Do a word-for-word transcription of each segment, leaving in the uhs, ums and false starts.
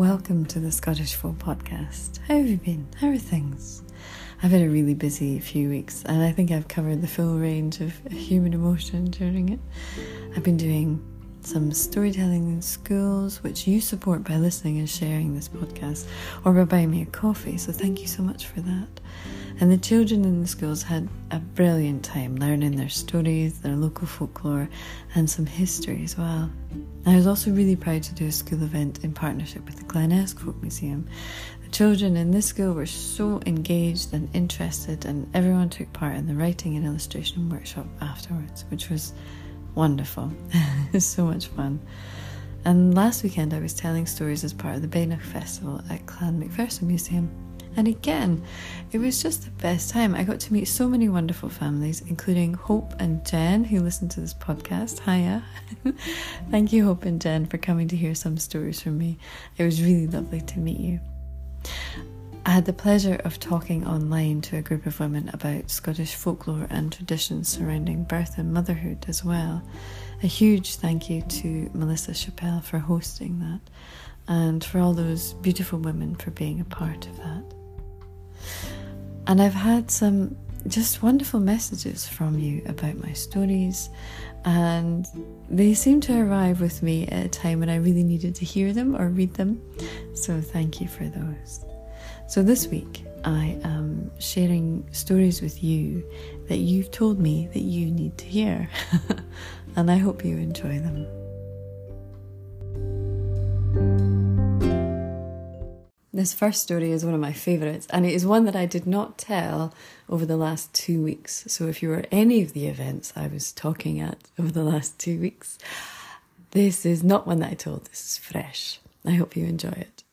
Welcome to the Scottish Folk Podcast. How have you been? How are things? I've had a really busy few weeks and I think I've covered the full range of human emotion during it. I've been doing some storytelling in schools, which you support by listening and sharing this podcast or by buying me a coffee, so thank you so much for that. And the children in the schools had a brilliant time learning their stories, their local folklore and some history as well. I was also really proud to do a school event in partnership with the Glen Esk Folk Museum. The children in this school were so engaged and interested, and everyone took part in the writing and illustration workshop afterwards, which was wonderful. It was so much fun. And last weekend I was telling stories as part of the Bainach Festival at Clan Macpherson Museum. And again, it was just the best time. I got to meet so many wonderful families, including Hope and Jen, who listen to this podcast. Hiya. Thank you, Hope and Jen, for coming to hear some stories from me. It was really lovely to meet you. I had the pleasure of talking online to a group of women about Scottish folklore and traditions surrounding birth and motherhood as well. A huge thank you to Melissa Chappell for hosting that, and for all those beautiful women for being a part of that. And I've had some just wonderful messages from you about my stories, and they seem to arrive with me at a time when I really needed to hear them or read them, so thank you for those. So this week I am sharing stories with you that you've told me that you need to hear, and I hope you enjoy them. This first story is one of my favourites, and it is one that I did not tell over the last two weeks. So if you were at any of the events I was talking at over the last two weeks, this is not one that I told. This is fresh. I hope you enjoy it.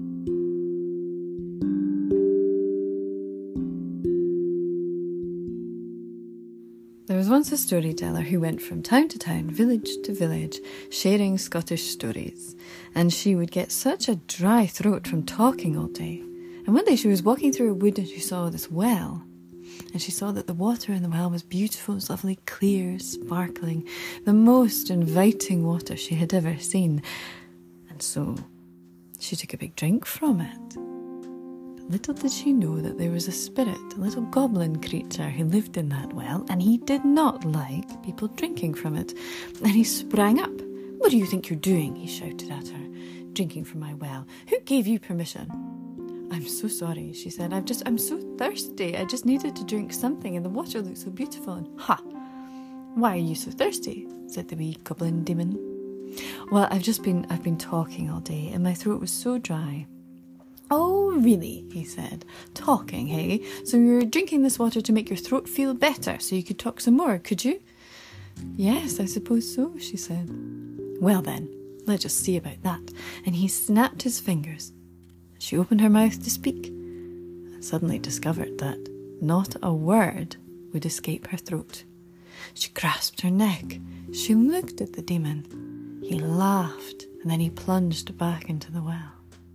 There was once a storyteller who went from town to town, village to village, sharing Scottish stories. And she would get such a dry throat from talking all day. And one day she was walking through a wood and she saw this well. And she saw that the water in the well was beautiful, it was lovely, clear, sparkling, the most inviting water she had ever seen. And so she took a big drink from it. Little did she know that there was a spirit, a little goblin creature who lived in that well, and he did not like people drinking from it. And he sprang up. "What do you think you're doing?" he shouted at her. "Drinking from my well. Who gave you permission?" "I'm so sorry," she said. I've just, I'm so thirsty. I just needed to drink something, and the water looked so beautiful." And "Ha! Why are you so thirsty?" said the wee goblin demon. "Well, I've just been, I've been talking all day, and my throat was so dry." "Oh, really?" he said. "Talking, hey? So you're drinking this water to make your throat feel better so you could talk some more, could you?" "Yes, I suppose so," she said. "Well then, let's just see about that." And he snapped his fingers. She opened her mouth to speak and suddenly discovered that not a word would escape her throat. She grasped her neck. She looked at the demon. He laughed and then he plunged back into the well.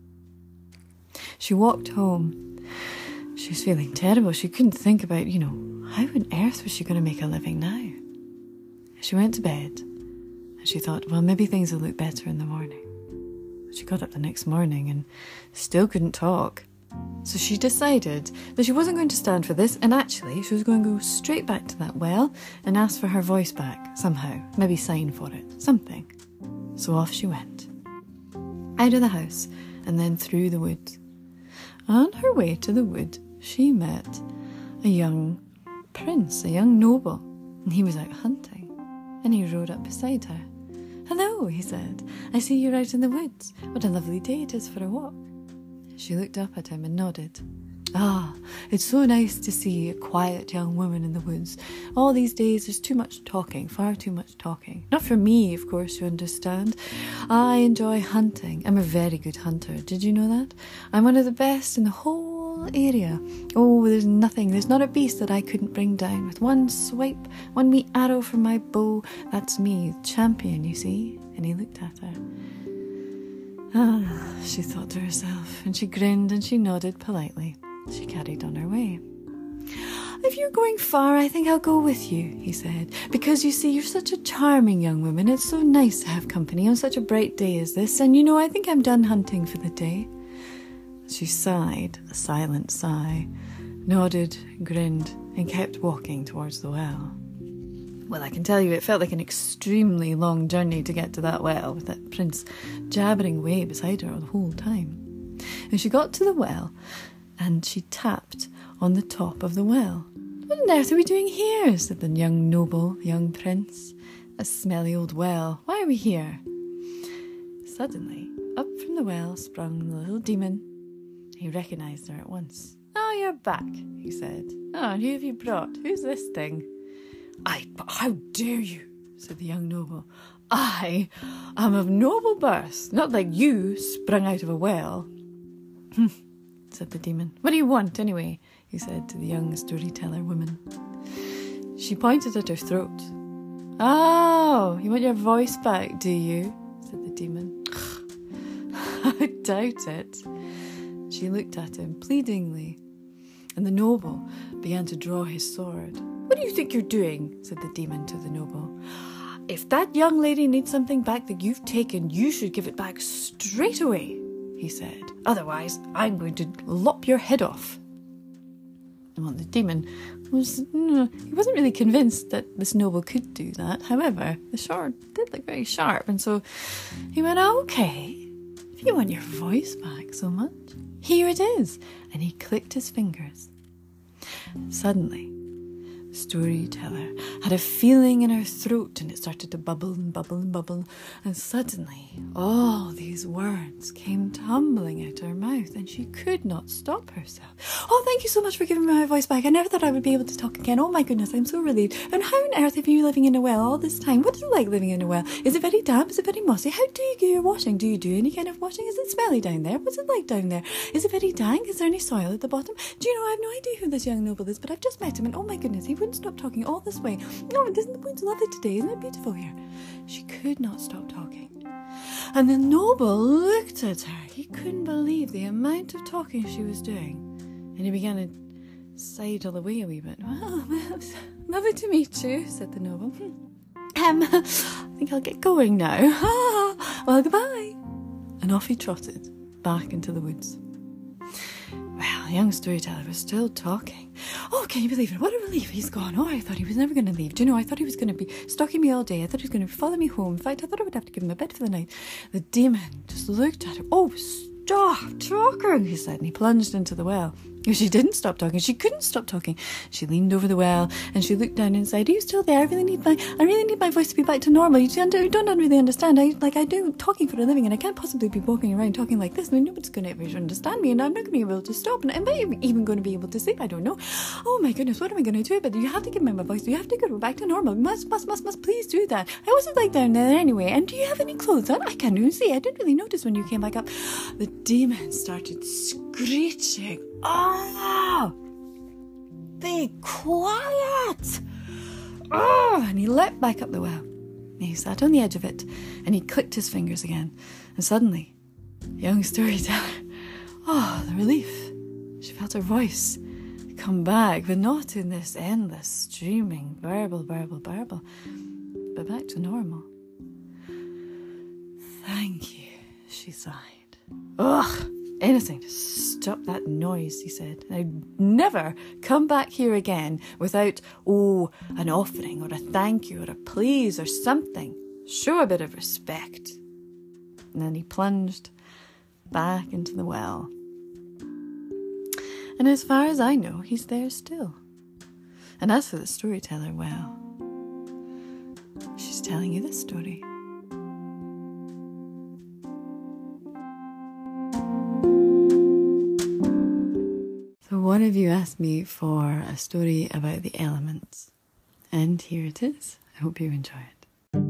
She walked home. She was feeling terrible. She couldn't think about, you know, how on earth was she going to make a living now? She went to bed and she thought, well, maybe things will look better in the morning. She got up the next morning and still couldn't talk. So she decided that she wasn't going to stand for this, and actually she was going to go straight back to that well and ask for her voice back somehow, maybe sign for it, something. So off she went. Out of the house and then through the woods. On her way to the wood, she met a young prince, a young noble, and he was out hunting, and he rode up beside her. "Hello," he said, "I see you're out in the woods. What a lovely day it is for a walk." She looked up at him and nodded. "Ah, it's so nice to see a quiet young woman in the woods. All these days there's too much talking, far too much talking. Not for me, of course, you understand. I enjoy hunting. I'm a very good hunter. Did you know that? I'm one of the best in the whole area. Oh, there's nothing, there's not a beast that I couldn't bring down with one swipe, one wee arrow from my bow. That's me, champion, you see." And he looked at her. Ah, she thought to herself, and she grinned and she nodded politely. She carried on her way. If you're going far, I think I'll go with you, he said, because you see, you're such a charming young woman. It's so nice to have company on such a bright day as this, and you know, I think I'm done hunting for the day. She sighed, a silent sigh, nodded, grinned, and kept walking towards the well. Well, I can tell you it felt like an extremely long journey to get to that well, with that prince jabbering away beside her the whole time. And she got to the well, and she tapped on the top of the well. "What on earth are we doing here?" said the young noble, young prince. "A smelly old well. Why are we here?" Suddenly, up from the well sprung the little demon. He recognised her at once. "Oh, you're back," he said. "Oh, and who have you brought? Who's this thing?" "I, but how dare you?" said the young noble. "I am of noble birth, not like you, sprung out of a well." said the demon. "What do you want, anyway?" he said to the young storyteller woman. She pointed at her throat. "Oh, you want your voice back, do you?" said the demon. "I doubt it." She looked at him pleadingly, and the noble began to draw his sword. "What do you think you're doing?" said the demon to the noble. "If that young lady needs something back that you've taken, you should give it back straight away," he said. "Otherwise, I'm going to lop your head off." Well, the demon was, no, he wasn't really convinced that this noble could do that. However, the sword did look very sharp, and so he went, "Okay, if you want your voice back so much, here it is." And he clicked his fingers. Suddenly, the storyteller had a feeling in her throat, and it started to bubble and bubble and bubble, and suddenly all these words came tumbling out of her mouth, and she could not stop herself. "Oh, thank you so much for giving me my voice back. I never thought I would be able to talk again. Oh my goodness, I'm so relieved. And how on earth have you been living in a well all this time? What is it like living in a well? Is it very damp? Is it very mossy? How do you do your washing? Do you do any kind of washing? Is it smelly down there? What's it like down there? Is it very dank? Is there any soil at the bottom? Do you know, I have no idea who this young noble is, but I've just met him, and oh my goodness, he wouldn't stop talking all this way. Oh, isn't the wind's lovely today? Isn't it beautiful here?" She could not stop talking. And the noble looked at her. He couldn't believe the amount of talking she was doing. And he began to sidle away a wee bit. "Well, well, it's lovely to meet you," said the noble. Um, I think I'll get going now. Well, goodbye." And off he trotted back into the woods. Well, the young storyteller was still talking. "Oh, can you believe it? What a relief. He's gone. Oh, I thought he was never going to leave. Do you know, I thought he was going to be stalking me all day. I thought he was going to follow me home. In fact, I thought I would have to give him a bed for the night." The demon just looked at her. "Oh, stop talking," he said, and he plunged into the well. She didn't stop talking. She couldn't stop talking. She leaned over the well and she looked down inside. "Are you still there? I really need my, I really need my voice to be back to normal. You don't, you don't really understand. I like I do talking for a living, and I can't possibly be walking around talking like this. I mean, nobody's going to ever understand me, and I'm not going to be able to stop. And am I even going to be able to sleep? I don't know. Oh my goodness, what am I going to do? But you have to give me my voice. You have to go back to normal. Must, must, must, must. Please do that. I wasn't like down there anyway. And do you have any clothes on? I can't even see. I didn't really notice when you came back up." The demon started screeching. "Oh, be quiet!" Oh, and he leapt back up the well. He sat on the edge of it, and he clicked his fingers again. And suddenly, the young storyteller, oh, the relief. She felt her voice come back, but not in this endless, streaming, burble, burble, burble, but back to normal. "Thank you," she sighed. "Ugh! Anything to stop that noise," he said. "I'd never come back here again without, oh, an offering or a thank you or a please or something. Show a bit of respect." And then he plunged back into the well. And as far as I know, he's there still. And as for the storyteller, well, she's telling you this story. One of you asked me for a story about the elements, and here it is. I hope you enjoy it.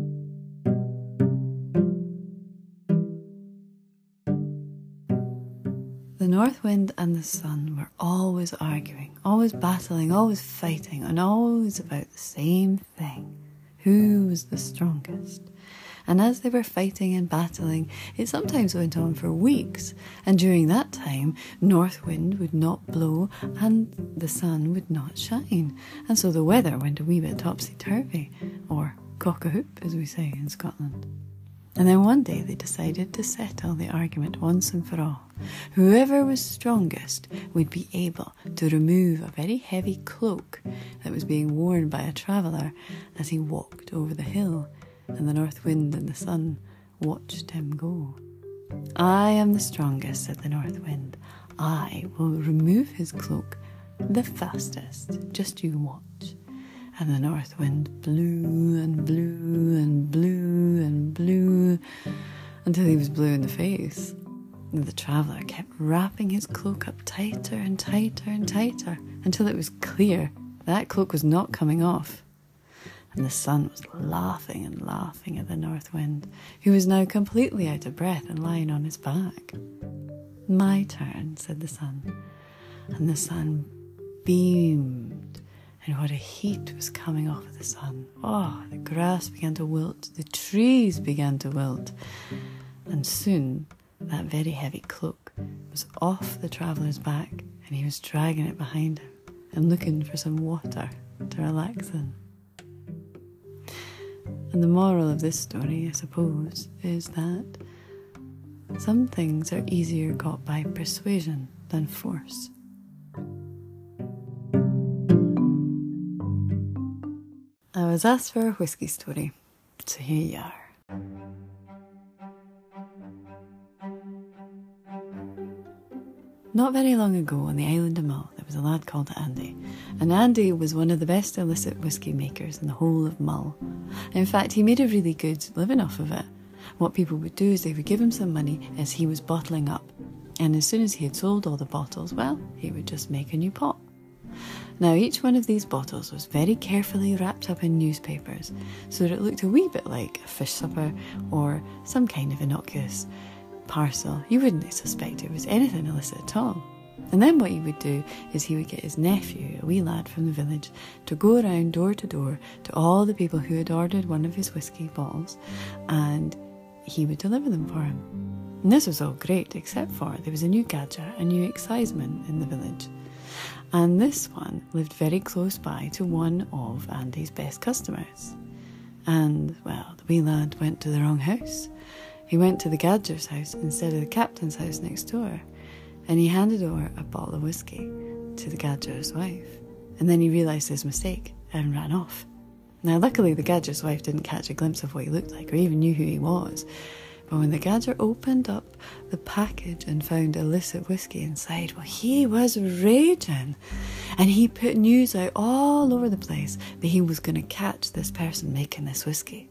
The north wind and the sun were always arguing, always battling, always fighting, and always about the same thing. Who was the strongest? and as they were fighting and battling, it sometimes went on for weeks, and during that time, north wind would not blow and the sun would not shine, and so the weather went a wee bit topsy-turvy, or cock-a-hoop, as we say in Scotland. And then one day they decided to settle the argument once and for all. Whoever was strongest would be able to remove a very heavy cloak that was being worn by a traveller as he walked over the hill, and the north wind and the sun watched him go. "I am the strongest," said the north wind. "I will remove his cloak the fastest. Just you watch." And the north wind blew and blew and blew and blew until he was blue in the face. And the traveller kept wrapping his cloak up tighter and tighter and tighter until it was clear that cloak was not coming off. And the sun was laughing and laughing at the north wind, who was now completely out of breath and lying on his back. "My turn," said the sun. And the sun beamed, and what a heat was coming off of the sun. Oh, the grass began to wilt, the trees began to wilt, and soon that very heavy cloak was off the traveller's back, and he was dragging it behind him and looking for some water to relax in. And the moral of this story, I suppose, is that some things are easier got by persuasion than force. I was asked for a whisky story, so here you are. Not very long ago on the island of Mull, there was a lad called Andy, and Andy was one of the best illicit whisky makers in the whole of Mull. In fact, he made a really good living off of it. What people would do is they would give him some money as he was bottling up, and as soon as he had sold all the bottles, well, he would just make a new pot. Now, each one of these bottles was very carefully wrapped up in newspapers, so that it looked a wee bit like a fish supper or some kind of innocuous parcel. You wouldn't suspect it was anything illicit at all. And then what he would do is he would get his nephew, a wee lad from the village, to go around door to door to all the people who had ordered one of his whisky bottles, and he would deliver them for him. And this was all great, except for there was a new gadger, a new exciseman in the village. And this one lived very close by to one of Andy's best customers. And, well, the wee lad went to the wrong house. He went to the gadger's house instead of the captain's house next door, and he handed over a bottle of whisky to the gadger's wife. And then he realised his mistake and ran off. Now, luckily, the gadger's wife didn't catch a glimpse of what he looked like or even knew who he was. But when the gadger opened up the package and found illicit whisky inside, well, he was raging. And he put news out all over the place that he was going to catch this person making this whisky.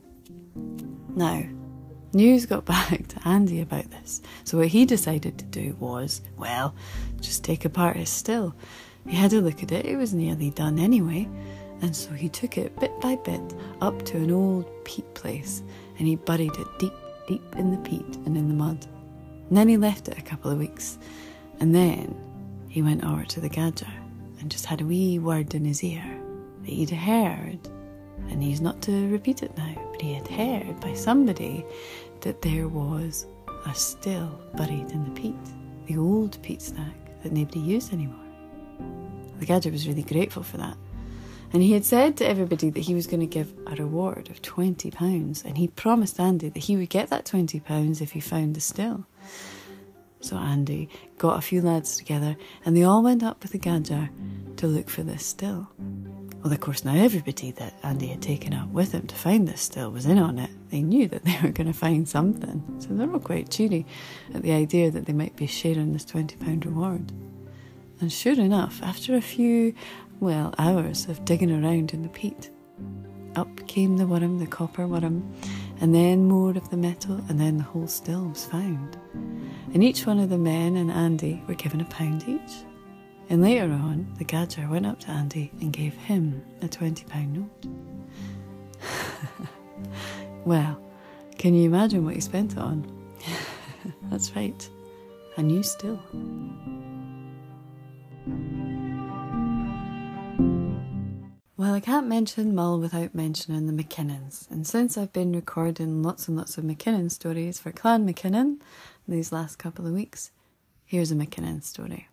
Now, news got back to Andy about this. So what he decided to do was, well, just take apart his still. He had a look at it. It was nearly done anyway. And so he took it bit by bit up to an old peat place, and he buried it deep deep in the peat and in the mud. And then he left it a couple of weeks, and then he went over to the gadger and just had a wee word in his ear that he'd heard, and he's not to repeat it now, but he had heard by somebody that there was a still buried in the peat, the old peat stack that nobody used anymore. The gadger was really grateful for that. And he had said to everybody that he was going to give a reward of twenty pounds, and he promised Andy that he would get that twenty pounds if he found the still. So Andy got a few lads together, and they all went up with the gadger to look for this still. Well, of course, now everybody that Andy had taken up with him to find this still was in on it. They knew that they were going to find something, so they were all quite cheery at the idea that they might be sharing this twenty pound reward. And sure enough, after a few well, hours of digging around in the peat, up came the worm, the copper worm, and then more of the metal, and then the whole still was found. And each one of the men and Andy were given a pound each. And later on, the gadger went up to Andy and gave him a twenty pound note. Well, can you imagine what he spent it on? That's right, a new still. Well, Well, I can't mention Mull without mentioning the McKinnons, and since I've been recording lots and lots of McKinnon stories for Clan McKinnon these last couple of weeks, here's a McKinnon story.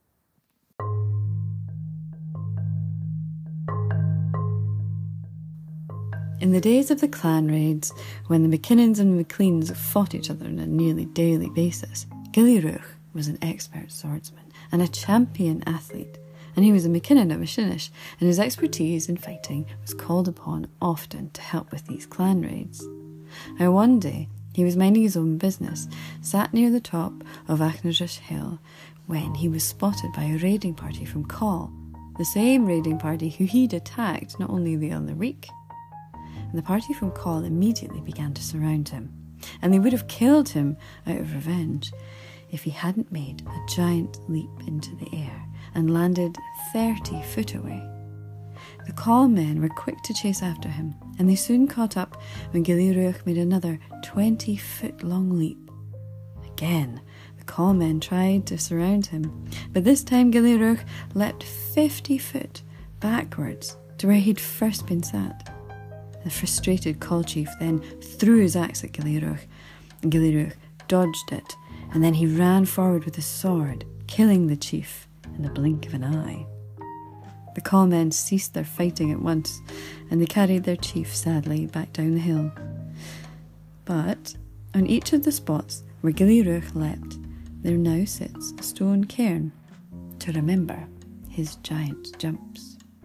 In the days of the clan raids, when the McKinnons and McLeans fought each other on a nearly daily basis, Gillyruch was an expert swordsman and a champion athlete, and he was a McKinnon of Machinish, and his expertise in fighting was called upon often to help with these clan raids. Now one day, he was minding his own business, sat near the top of Achnarish Hill, when he was spotted by a raiding party from Coll, the same raiding party who he'd attacked not only the other week. And the party from Coll immediately began to surround him, and they would have killed him out of revenge if he hadn't made a giant leap into the air and landed thirty foot away. The Coll men were quick to chase after him, and they soon caught up when Gillyruch made another twenty foot long leap. Again, the Coll men tried to surround him, but this time Gillyruch leapt fifty foot backwards to where he'd first been sat. The frustrated Coll chief then threw his axe at Gillyruch, and Gillyruch dodged it, and then he ran forward with his sword, killing the chief in the blink of an eye. The Coll men ceased their fighting at once, and they carried their chief sadly back down the hill. But on each of the spots where Gillyruch leapt, there now sits a stone cairn to remember his giant jumps.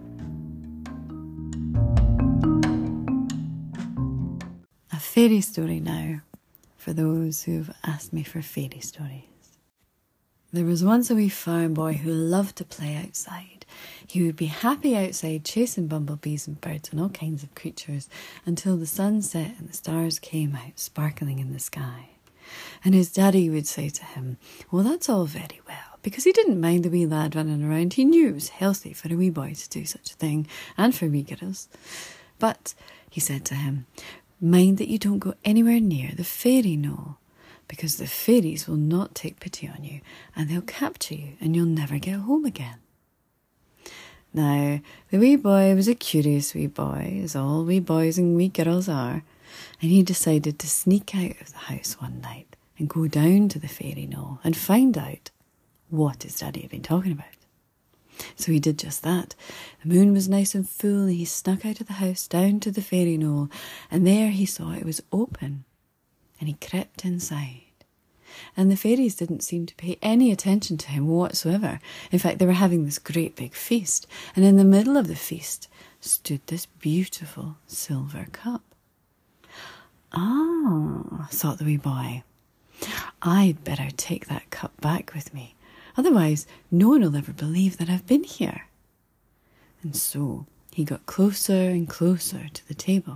A fairy story now, for those who've asked me for fairy stories. There was once a wee farm boy who loved to play outside. He would be happy outside chasing bumblebees and birds and all kinds of creatures until the sun set and the stars came out sparkling in the sky. And his daddy would say to him, well, that's all very well, because he didn't mind the wee lad running around. He knew it was healthy for a wee boy to do such a thing, and for wee girls. But, he said to him, mind that you don't go anywhere near the fairy knoll, because the fairies will not take pity on you, and they'll capture you, and you'll never get home again. Now, the wee boy was a curious wee boy, as all wee boys and wee girls are, and he decided to sneak out of the house one night and go down to the fairy knoll and find out what his daddy had been talking about. So he did just that. The moon was nice and full, and he snuck out of the house down to the fairy knoll, and there he saw it was open, and he crept inside. And the fairies didn't seem to pay any attention to him whatsoever. In fact, they were having this great big feast, and in the middle of the feast stood this beautiful silver cup. Ah, thought the wee boy, I'd better take that cup back with me. Otherwise, no one will ever believe that I've been here. And so he got closer and closer to the table.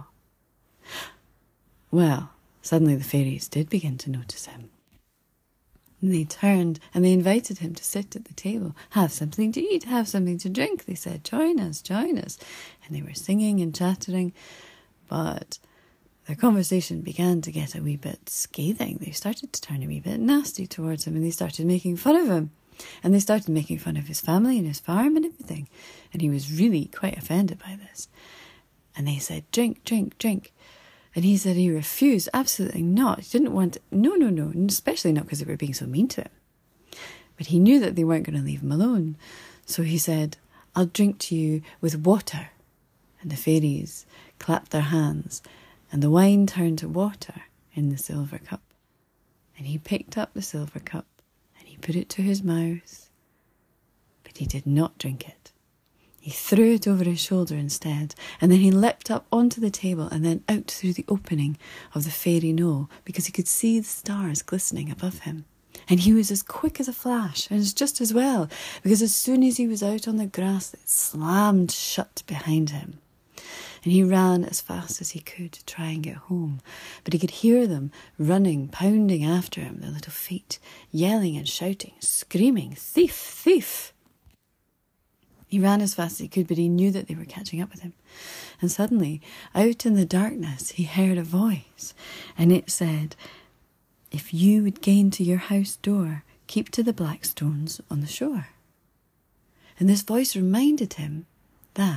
Well, suddenly the fairies did begin to notice him. And they turned and they invited him to sit at the table. Have something to eat, have something to drink, they said. Join us, join us. And they were singing and chattering, but their conversation began to get a wee bit scathing. They started to turn a wee bit nasty towards him, and they started making fun of him. And they started making fun of his family and his farm and everything. And he was really quite offended by this. And they said, drink, drink, drink. And he said he refused, absolutely not. He didn't want, no, no, no, especially not because they were being so mean to him. But he knew that they weren't going to leave him alone. So he said, I'll drink to you with water. And the fairies clapped their hands, and the wine turned to water in the silver cup. And he picked up the silver cup, and he put it to his mouth, but he did not drink it. He threw it over his shoulder instead, and then he leapt up onto the table and then out through the opening of the fairy knoll, because he could see the stars glistening above him. And he was as quick as a flash, and it's just as well, because as soon as he was out on the grass, it slammed shut behind him. And he ran as fast as he could to try and get home, but he could hear them running, pounding after him, their little feet, yelling and shouting, screaming, thief, thief. He ran as fast as he could, but he knew that they were catching up with him. And suddenly, out in the darkness, he heard a voice, and it said, if you would gain to your house door, keep to the black stones on the shore. And this voice reminded him that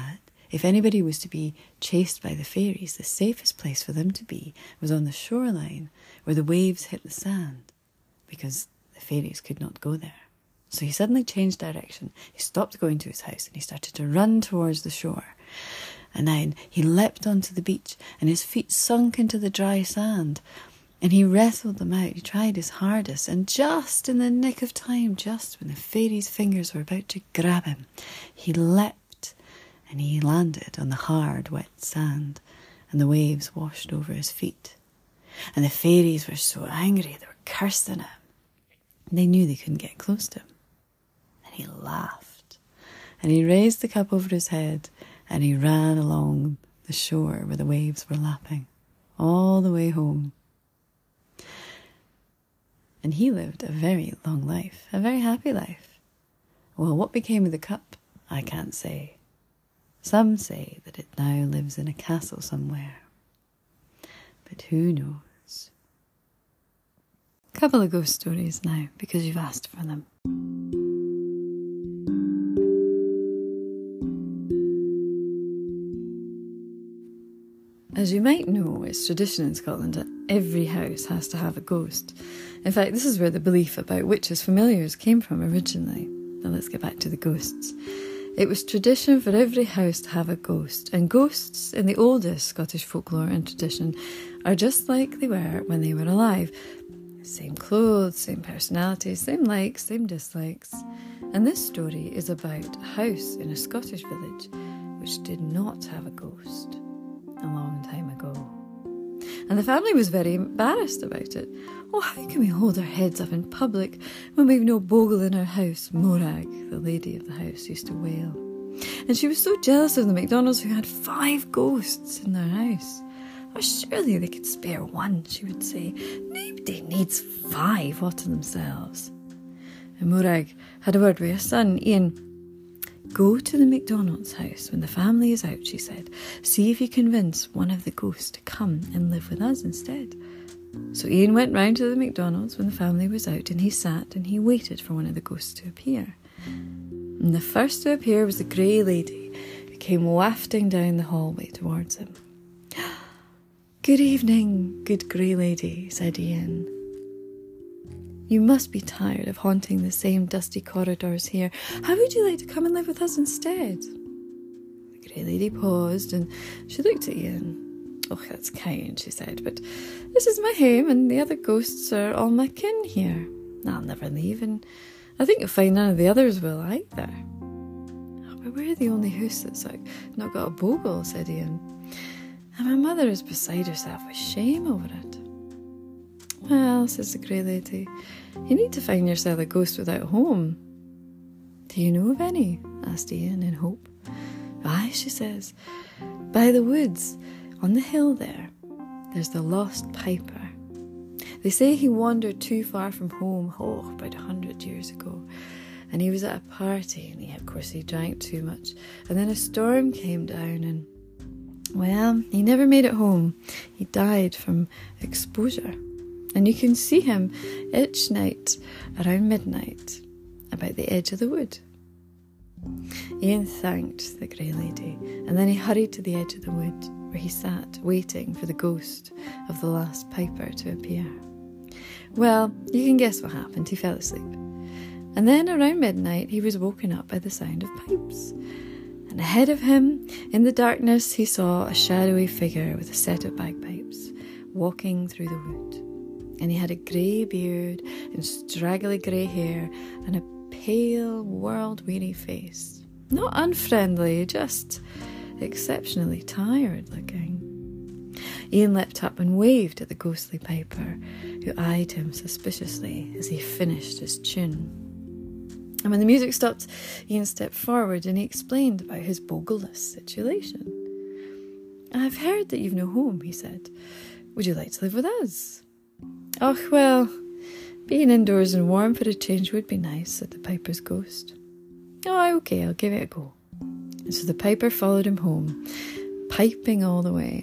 if anybody was to be chased by the fairies, the safest place for them to be was on the shoreline where the waves hit the sand, because the fairies could not go there. So he suddenly changed direction. He stopped going to his house and he started to run towards the shore. And then he leapt onto the beach and his feet sunk into the dry sand. And he wrestled them out. He tried his hardest. And just in the nick of time, just when the fairies' fingers were about to grab him, he leapt and he landed on the hard, wet sand. And the waves washed over his feet. And the fairies were so angry, they were cursing him. They knew they couldn't get close to him. And he laughed. And he raised the cup over his head and he ran along the shore where the waves were lapping, all the way home. And he lived a very long life, a very happy life. Well, what became of the cup, I can't say. Some say that it now lives in a castle somewhere. But who knows? Couple of ghost stories now, because you've asked for them. As you might know, it's tradition in Scotland that every house has to have a ghost. In fact, this is where the belief about witches' familiars came from originally. Now let's get back to the ghosts. It was tradition for every house to have a ghost, and ghosts in the oldest Scottish folklore and tradition are just like they were when they were alive. Same clothes, same personalities, same likes, same dislikes. And this story is about a house in a Scottish village which did not have a ghost a long time ago. And the family was very embarrassed about it. Oh, how can we hold our heads up in public when we've no bogle in our house? Morag, the lady of the house, used to wail. And she was so jealous of the MacDonalds, who had five ghosts in their house. Oh, surely they could spare one, she would say. Nobody needs five all to themselves. And Morag had a word with her son, Ian. Go to the MacDonald's house when the family is out, she said. See if you convince one of the ghosts to come and live with us instead. So Ian went round to the MacDonald's when the family was out, and he sat and he waited for one of the ghosts to appear. And the first to appear was the grey lady, who came wafting down the hallway towards him. Good evening, good grey lady, said Ian. You must be tired of haunting the same dusty corridors here. How would you like to come and live with us instead? The grey lady paused and she looked at Ian. Oh, that's kind, she said, but this is my home and the other ghosts are all my kin here. I'll never leave, and I think you'll find none of the others will either. Oh, but we're the only house that's like, not got a bogle, said Ian. And my mother is beside herself with shame over it. Well, says the grey lady, you need to find yourself a ghost without a home. Do you know of any? Asked Ian in hope. Aye, she says, by the woods, on the hill there, there's the lost piper. They say he wandered too far from home, oh, about a hundred years ago. And he was at a party, and he, of course, he drank too much. And then a storm came down, and, well, he never made it home. He died from exposure. And you can see him each night around midnight about the edge of the wood. Ian thanked the grey lady, and then he hurried to the edge of the wood, where he sat waiting for the ghost of the last piper to appear. Well, you can guess what happened. He fell asleep. And then around midnight he was woken up by the sound of pipes. And ahead of him, in the darkness, he saw a shadowy figure with a set of bagpipes walking through the wood. And he had a grey beard and straggly grey hair and a pale, world-weary face. Not unfriendly, just exceptionally tired looking. Ian leapt up and waved at the ghostly piper, who eyed him suspiciously as he finished his tune. And when the music stopped, Ian stepped forward and he explained about his bogleless situation. I've heard that you've no home, he said. Would you like to live with us? Oh, well, being indoors and warm for a change would be nice, said the piper's ghost. Oh, okay, I'll give it a go. And so the piper followed him home, piping all the way.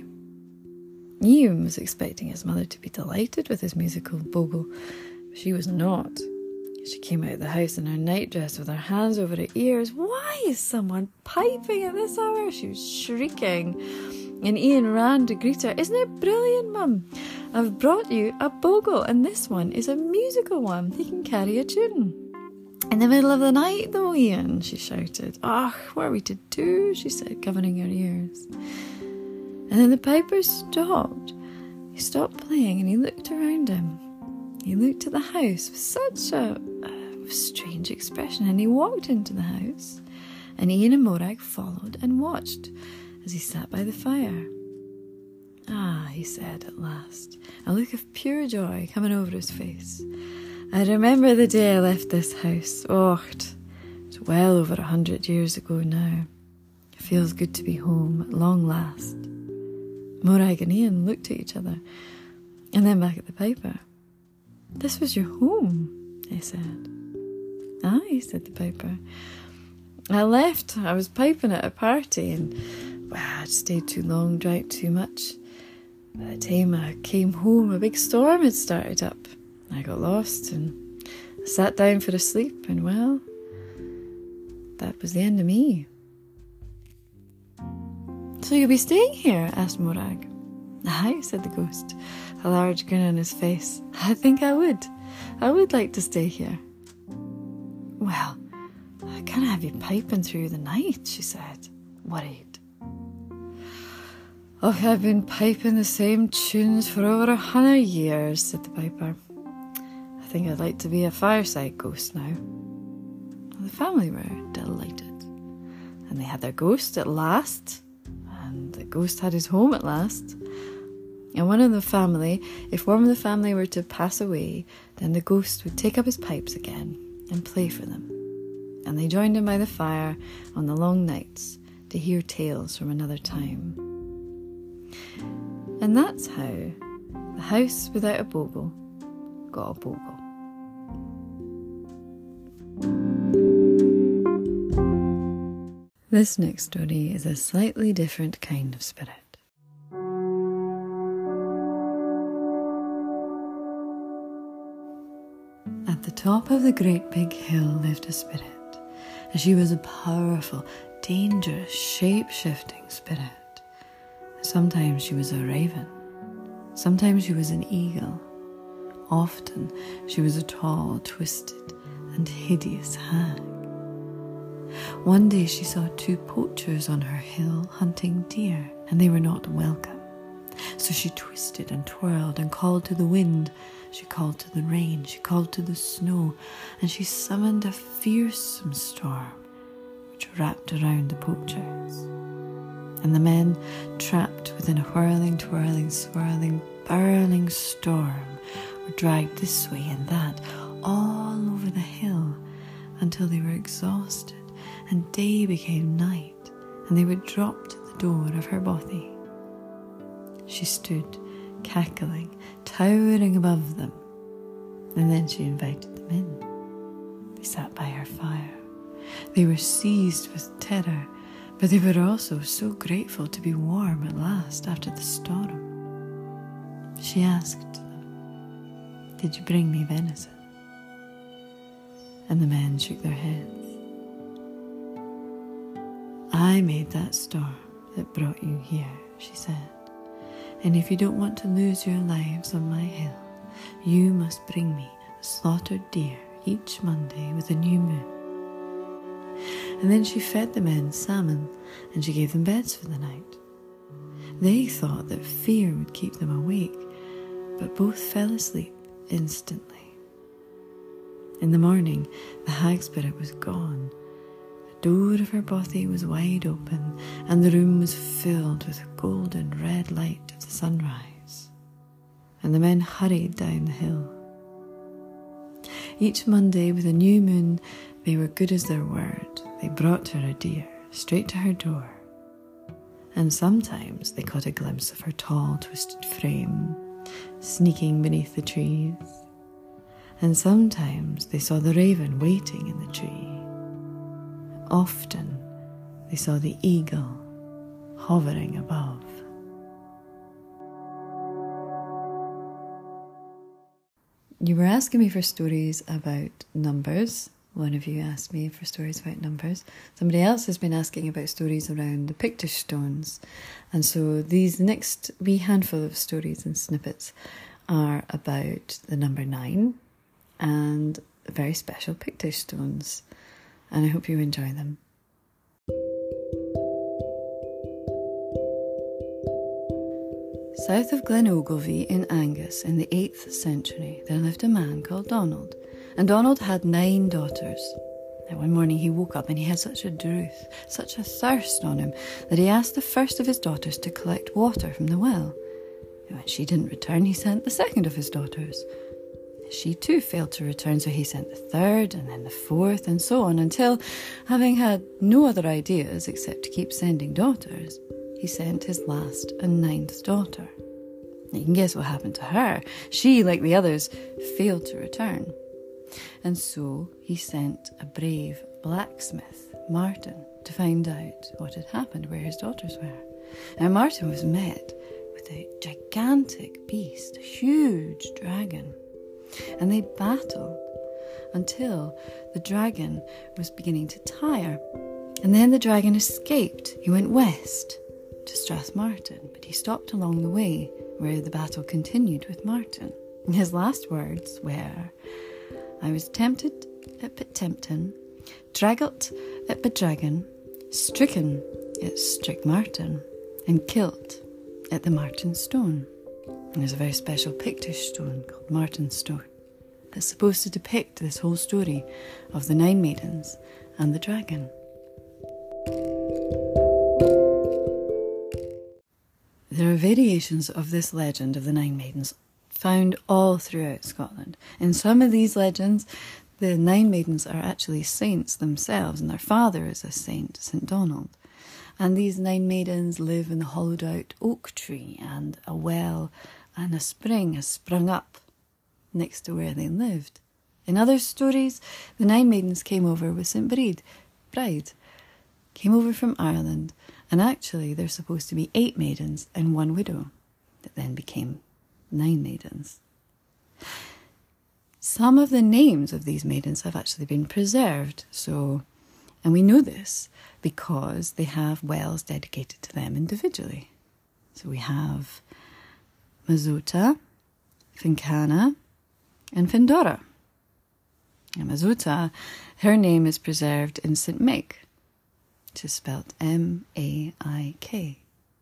Ian was expecting his mother to be delighted with his musical bogle, but she was not. She came out of the house in her nightdress with her hands over her ears. Why is someone piping at this hour? She was shrieking. And Ian ran to greet her. Isn't it brilliant, Mum? I've brought you a bogle, and this one is a musical one. He can carry a tune. In the middle of the night, though, Ian, she shouted. Ah, oh, what are we to do? She said, covering her ears. And then the piper stopped. He stopped playing and he looked around him. He looked at the house with such a, a strange expression, and he walked into the house, and Ian and Morag followed and watched as he sat by the fire. Ah, he said at last, a look of pure joy coming over his face. I remember the day I left this house. Oh, it's well over a hundred years ago now. It feels good to be home at long last. Morag and Ian looked at each other, and then back at the piper. This was your home, they said. Aye, said the piper. I left. I was piping at a party, and well, I'd stayed too long, drank too much. By the time I came home, a big storm had started up. I got lost and I sat down for a sleep, and well, that was the end of me. So you'll be staying here? Asked Morag. Aye, said the ghost, a large grin on his face. I think I would. I would like to stay here. Well, I can't have you piping through the night, she said, worried. Oh, I've been piping the same tunes for over a hundred years, said the piper. I think I'd like to be a fireside ghost now. Well, the family were delighted, and they had their ghost at last, and the ghost had his home at last. And one of the family, if one of the family were to pass away, then the ghost would take up his pipes again and play for them. And they joined him by the fire on the long nights to hear tales from another time. And that's how the house without a bogle got a bogle. This next story is a slightly different kind of spirit. At the top of the great big hill lived a spirit, and she was a powerful, dangerous, shape-shifting spirit. Sometimes she was a raven, sometimes she was an eagle, often she was a tall, twisted, and hideous hag. One day she saw two poachers on her hill hunting deer, and they were not welcome. So she twisted and twirled and called to the wind, she called to the rain, she called to the snow, and she summoned a fearsome storm which wrapped around the poachers. And the men, trapped within a whirling, twirling, swirling, burning storm, were dragged this way and that, all over the hill, until they were exhausted, and day became night, and they would drop to the door of her bothy. She stood, cackling, towering above them, and then she invited them in. They sat by her fire. They were seized with terror, but they were also so grateful to be warm at last after the storm. She asked them, "Did you bring me venison?" And the men shook their heads. "I made that storm that brought you here," she said. "And if you don't want to lose your lives on my hill, you must bring me a slaughtered deer each Monday with a new moon." And then she fed the men salmon, and she gave them beds for the night. They thought that fear would keep them awake, but both fell asleep instantly. In the morning, the hag spirit was gone. The door of her bothy was wide open, and the room was filled with the golden red light of the sunrise. And the men hurried down the hill. Each Monday, with a new moon, they were good as their word. They brought her a deer straight to her door. And sometimes they caught a glimpse of her tall, twisted frame, sneaking beneath the trees. And sometimes they saw the raven waiting in the tree. Often they saw the eagle hovering above. You were asking me for stories about numbers. One of you asked me for stories about numbers. Somebody else has been asking about stories around the Pictish stones. And so these next wee handful of stories and snippets are about the number nine and very special Pictish stones. And I hope you enjoy them. South of Glen Ogilvy in Angus in the eighth century, there lived a man called Donald. And Donald had nine daughters. Now one morning he woke up and he had such a drouth, such a thirst on him, that he asked the first of his daughters to collect water from the well. When she didn't return, he sent the second of his daughters. She too failed to return, so he sent the third and then the fourth and so on, until, having had no other ideas except to keep sending daughters, he sent his last and ninth daughter. You can guess what happened to her. She, like the others, failed to return. And so he sent a brave blacksmith, Martin, to find out what had happened, where his daughters were. Now Martin was met with a gigantic beast, a huge dragon. And they battled until the dragon was beginning to tire. And then the dragon escaped. He went west to Strathmartin, but he stopped along the way where the battle continued with Martin. And his last words were, "I was tempted at Pittempton, draggled at Bedragon, stricken at Strickmartin, and killed at the Martin Stone." And there's a very special Pictish stone called Martin Stone that's supposed to depict this whole story of the nine maidens and the dragon. There are variations of this legend of the nine maidens found all throughout Scotland. In some of these legends, the nine maidens are actually saints themselves, and their father is a saint, Saint Donald. And these nine maidens live in the hollowed out oak tree, and a well and a spring has sprung up next to where they lived. In other stories, the nine maidens came over with Saint Bride, Bride, came over from Ireland, and actually there's supposed to be eight maidens and one widow that then became nine maidens. Some of the names of these maidens have actually been preserved, so, and we know this because they have wells dedicated to them individually. So we have Mazota, Fincana, and Findora. And Mazota, her name is preserved in Saint Maik, which is spelled M A I K.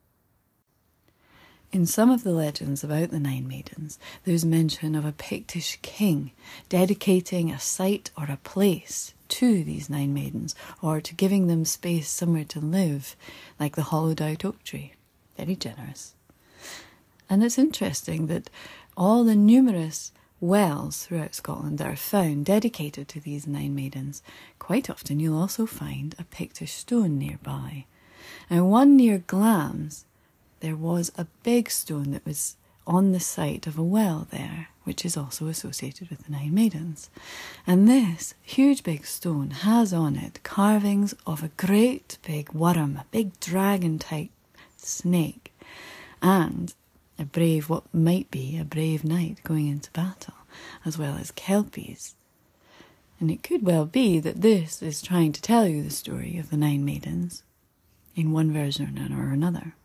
In some of the legends about the nine maidens, there's mention of a Pictish king dedicating a site or a place to these nine maidens, or to giving them space somewhere to live, like the hollowed out oak tree. Very generous. And it's interesting that all the numerous wells throughout Scotland that are found dedicated to these nine maidens, quite often you'll also find a Pictish stone nearby. And one near Glamis, there was a big stone that was on the site of a well there, which is also associated with the nine maidens. And this huge big stone has on it carvings of a great big worm, a big dragon-type snake, and a brave, what might be a brave knight going into battle, as well as kelpies. And it could well be that this is trying to tell you the story of the nine maidens in one version or another.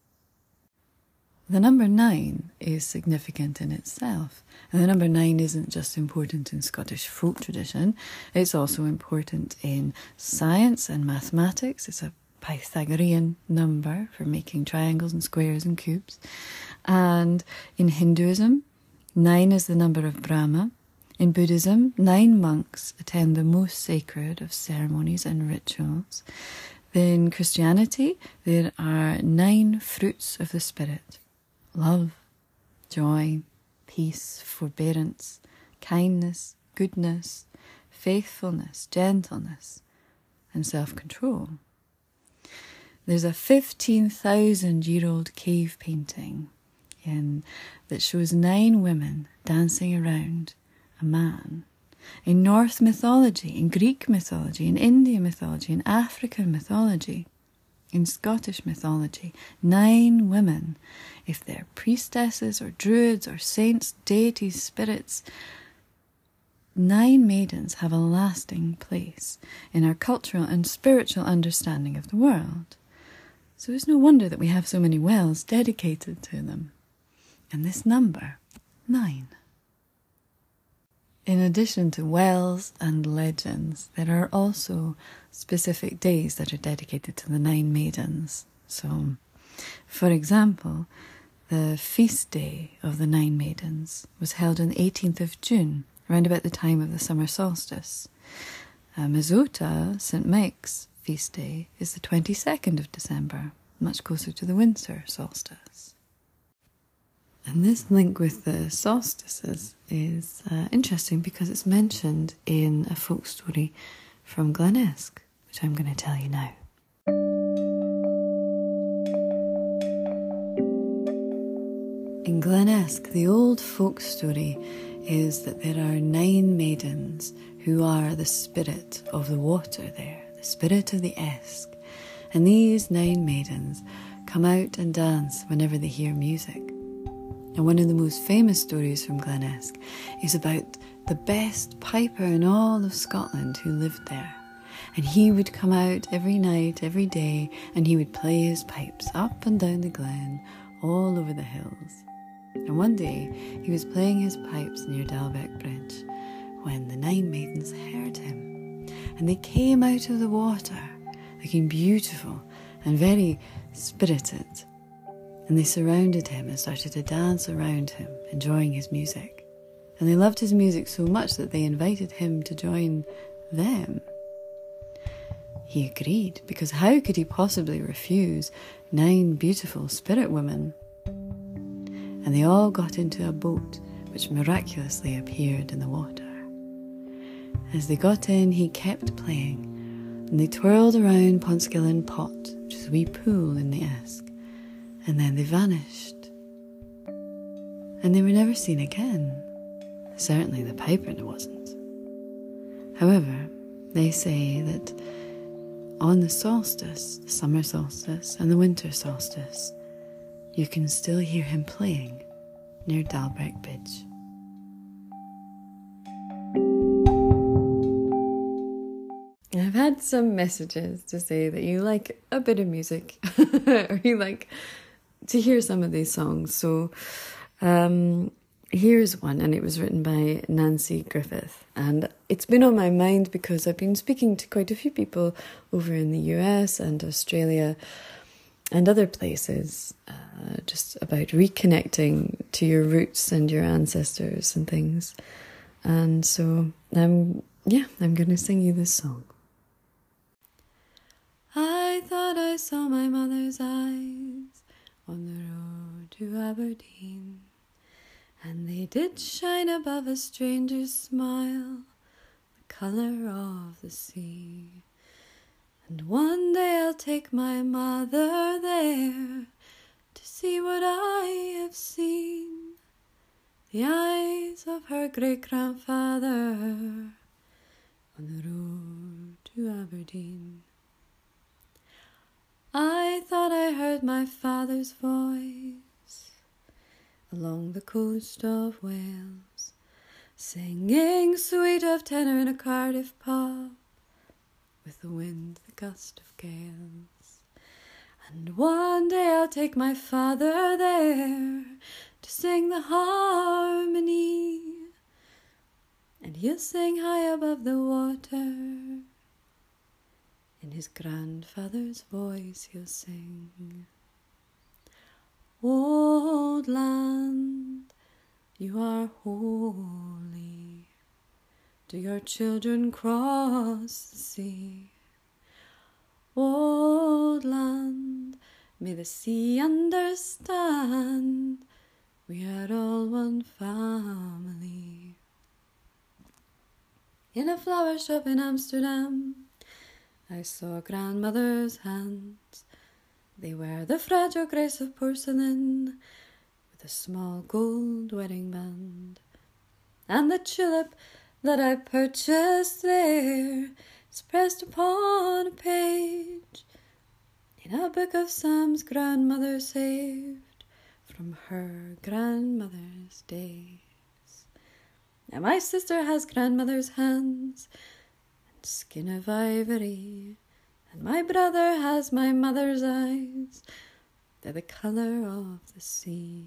The number nine is significant in itself, and the number nine isn't just important in Scottish folk tradition, it's also important in science and mathematics. It's a Pythagorean number for making triangles and squares and cubes. And in Hinduism, nine is the number of Brahma. In Buddhism, nine monks attend the most sacred of ceremonies and rituals. In Christianity, there are nine fruits of the Spirit: love, joy, peace, forbearance, kindness, goodness, faithfulness, gentleness, and self-control. There's a fifteen thousand year old cave painting in, that shows nine women dancing around a man. In Norse mythology, in Greek mythology, in Indian mythology, in African mythology, in Scottish mythology, nine women, if they're priestesses or druids or saints, deities, spirits, nine maidens have a lasting place in our cultural and spiritual understanding of the world. So it's no wonder that we have so many wells dedicated to them. And this number, nine. In addition to wells and legends, there are also specific days that are dedicated to the nine maidens. So, for example, the feast day of the nine maidens was held on the eighteenth of June, around about the time of the summer solstice. Uh, Mizota, Saint Mike's feast day, is the twenty-second of December, much closer to the winter solstice. And this link with the solstices is uh, interesting because it's mentioned in a folk story from Glenesk, which I'm going to tell you now. In Glenesk, the old folk story is that there are nine maidens who are the spirit of the water there, the spirit of the Esk. And these nine maidens come out and dance whenever they hear music. And one of the most famous stories from Glenesk is about the best piper in all of Scotland who lived there. And he would come out every night, every day, and he would play his pipes up and down the glen, all over the hills. And one day he was playing his pipes near Dalbeck Bridge when the nine maidens heard him. And they came out of the water, looking beautiful and very spirited. And they surrounded him and started to dance around him, enjoying his music. And they loved his music so much that they invited him to join them. He agreed, because how could he possibly refuse nine beautiful spirit women? And they all got into a boat which miraculously appeared in the water. As they got in, he kept playing, and they twirled around Ponskillen Pot, which is a wee pool in the Esk. And then they vanished. And they were never seen again. Certainly the piper wasn't. However, they say that on the solstice, the summer solstice and the winter solstice, you can still hear him playing near Dalbeck Bridge. I've had some messages to say that you like a bit of music or you like to hear some of these songs. So um, here's one, and it was written by Nancy Griffith. And it's been on my mind because I've been speaking to quite a few people over in the U S and Australia and other places uh, just about reconnecting to your roots and your ancestors and things. And so, um, yeah, I'm going to sing you this song. I thought I saw my mother's eyes on the road to Aberdeen, and they did shine above a stranger's smile, the colour of the sea. And one day I'll take my mother there to see what I have seen, the eyes of her great-grandfather on the road to Aberdeen. I thought I heard my father's voice along the coast of Wales, singing sweet of tenor in a Cardiff pub, with the wind, the gust of gales. And one day I'll take my father there to sing the harmony, and he'll sing high above the water. In his grandfather's voice he'll sing. Old land, you are holy. Do your children cross the sea? Old land, may the sea understand, we are all one family. In a flower shop in Amsterdam, I saw grandmother's hands. They were the fragile grace of porcelain, with a small gold wedding band. And the tulip that I purchased there is pressed upon a page in a book of Sam's grandmother saved from her grandmother's days. And my sister has grandmother's hands and skin of ivory. And my brother has my mother's eyes. They're the colour of the sea.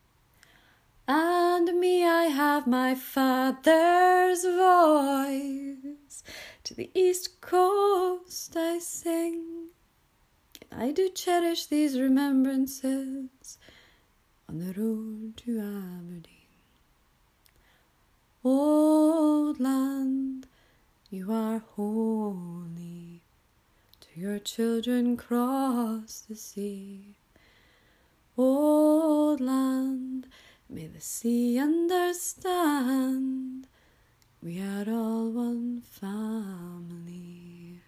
And me, I have my father's voice. To the east coast I sing. I do cherish these remembrances on the road to Aberdeen. Old land, you are holy. To your children cross the sea. Old land, may the sea understand. We are all one family.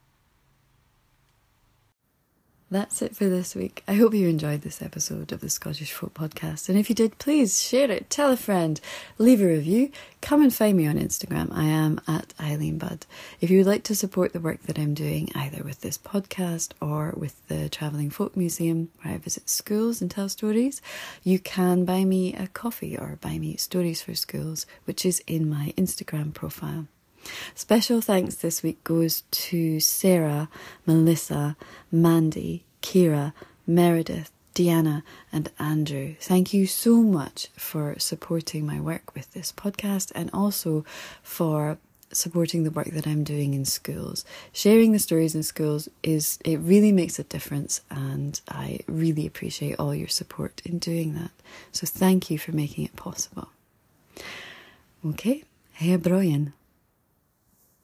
That's it for this week. I hope you enjoyed this episode of the Scottish Folk Podcast. And if you did, please share it, tell a friend, leave a review. Come and find me on Instagram. I am at Eileen Budd. If you would like to support the work that I'm doing, either with this podcast or with the Travelling Folk Museum, where I visit schools and tell stories, you can buy me a coffee or buy me Stories for Schools, which is in my Instagram profile. Special thanks this week goes to Sarah, Melissa, Mandy, Kira, Meredith, Deanna and Andrew. Thank you so much for supporting my work with this podcast and also for supporting the work that I'm doing in schools. Sharing the stories in schools is, it really makes a difference, and I really appreciate all your support in doing that. So thank you for making it possible. Okay, hea broien.